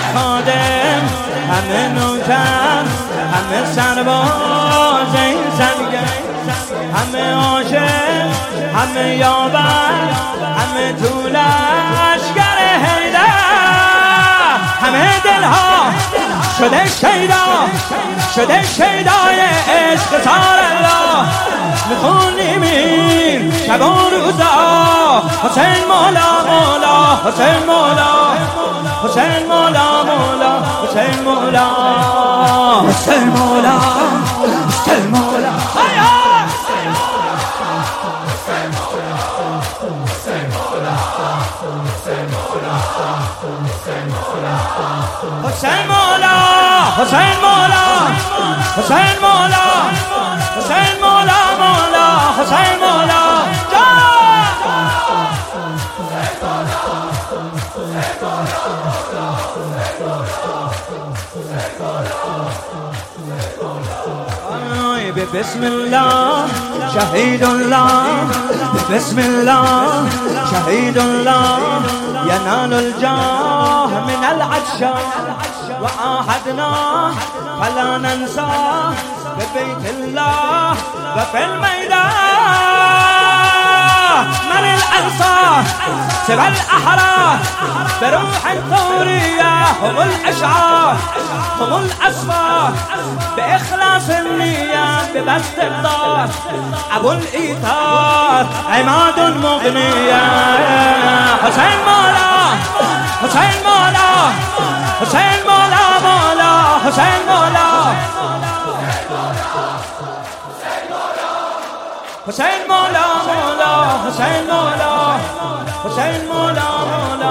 خادم، همه نوکر، همه سرباز این سرگرد، همه عاشق، همه یاور، همه تو لشکر حیدر، همه دلها شده شیدا، شده شیدای عشق سار الله. میخونیم این شب و روزا حسین مولا مولا، حسین مولا، حسین مولا مولا، حسین مولا، حسین مولا، حسین مولا، حسین مولا، حسین مولا، حسین مولا، حسین مولا مولا، حسین مولا بسم الله شهید الله، بسم الله شهید الله، ينال الجاه من العطشان وعاهدنا فلا ننساه ببيت الله وفي الميدان. من الأنصار سوى الأحرار بروح ثورية، هم الأشعار هم الأسفار بإخلاص النية ببسط الدار. أبو الإيثار عماد مغنية، حسين مولا، حسين مولا، حسين مولا مولا، حسين مولا، حسين مولا مولا، حسين مولا، حسين مولا مولا.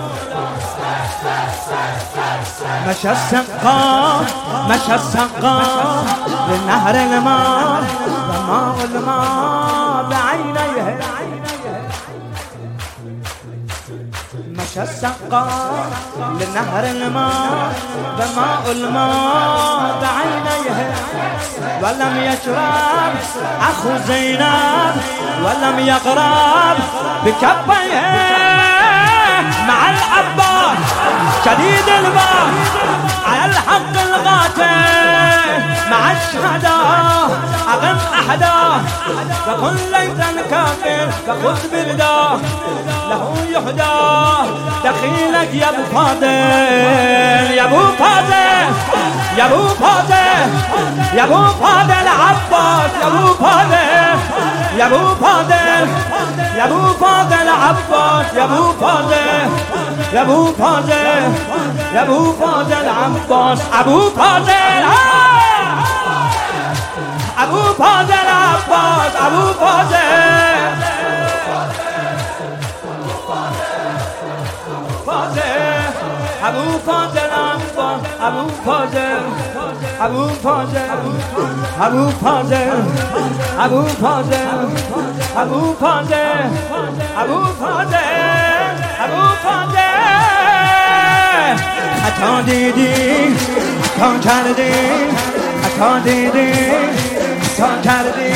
مشى السقاف، مشى السقاف لنهر الماء، وماء الماء بعينيه. مشى السقاف لنهر الماء، وماء الماء بعينيه. ولم يشرب أخو زينب، ولم يقرب بكفيه. مع العباس شديد البار على الحق القاتل، مع الشهداء أغم أحداه. فكن ليس الكافر فخذ برداه، له يهدى دخيلك يا ابو فاضل، يا ابو فاضل، يا ابو فاضل، يا ابو فاضل عباس، يا ابو فاضل، يا ابو فاضل، يا ابو فاضل عباس، يا ابو فاضل، يا ابو فاضل، يا ابو فاضل عباس، ابو فاضل، ابو فاضل عباس، ابو فاضل، ابو فاضل عباس، ابو فاضل، ابو فاضل، ابو فاضل، ابو فاضل، ابو فاضل، ابو فاضل، ابو فاضل. خطا دیدی، خطا کردی، خطا دیدی، خطا کردی.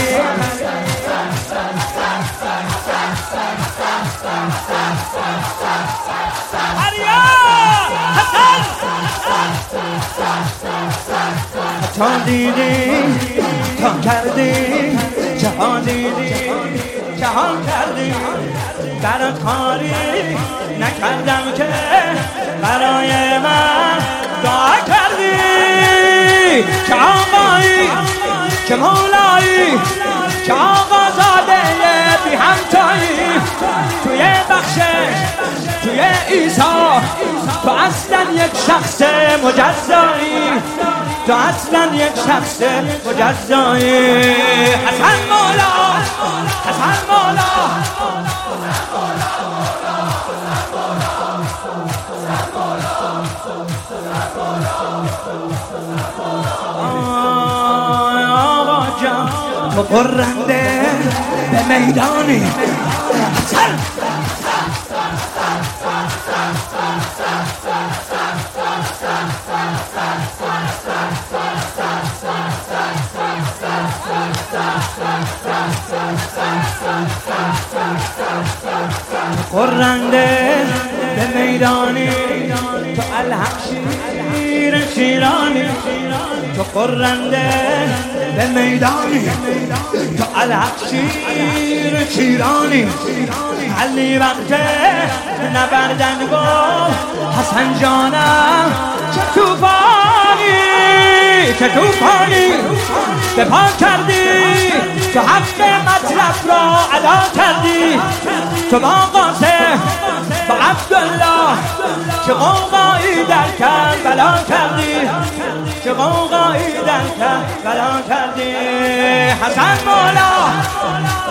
خطا دیدی، خطا کردی، جهان دیدی، جهان کردی. برات کاری نکردم که برای من دعا کردی. که آقایی، که مولایی، که آقا زاده بی همتایی. توی بخشش، توی عیسی، تو اصلا یک شخص مجزایی، تو اصلا یک شخص مجزایی. حسن مولا، حسن مولا، آقا جان تو پرنده به میدانی. حسن پرنده به میدانی، تو الحق شی شیرانی تو قرنده به میدانی تو الحق شیر شیرانی علی وقته نبردن گفت حسن جانم چه توفانی به پا کردی تو حق مطلب را ادا کردی تو با قاسم با عبدالله چه قوقایی در کربلا کردی چه قوقایی در کربلا کردی حسن مولا